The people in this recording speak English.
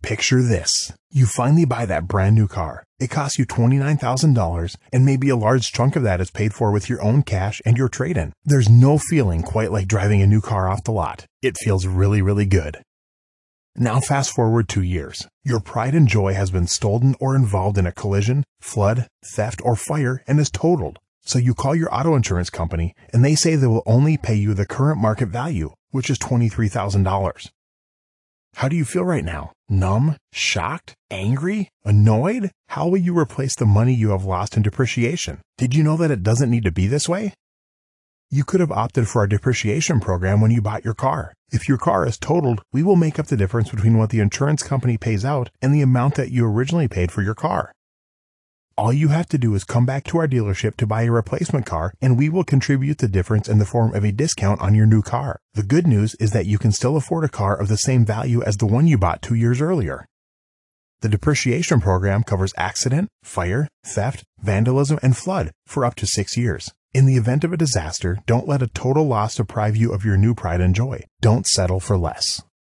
Picture this. You finally buy that brand new car. It costs you $29,000, and maybe a large chunk of that is paid for with your own cash and your trade-in. There's no feeling quite like driving a new car off the lot. It feels really, really good. Now fast forward 2 years. Your pride and joy has been stolen or involved in a collision, flood, theft, or fire and is totaled. So you call your auto insurance company and they say they will only pay you the current market value, which is $23,000. How do you feel right now? Numb? Shocked? Angry? Annoyed? How will you replace the money you have lost in depreciation? Did you know that it doesn't need to be this way? You could have opted for our depreciation program when you bought your car. If your car is totaled, we will make up the difference between what the insurance company pays out and the amount that you originally paid for your car. All you have to do is come back to our dealership to buy a replacement car, and we will contribute the difference in the form of a discount on your new car. The good news is that you can still afford a car of the same value as the one you bought 2 years earlier. The depreciation program covers accident, fire, theft, vandalism, and flood for up to 6 years. In the event of a disaster, don't let a total loss deprive you of your new pride and joy. Don't settle for less.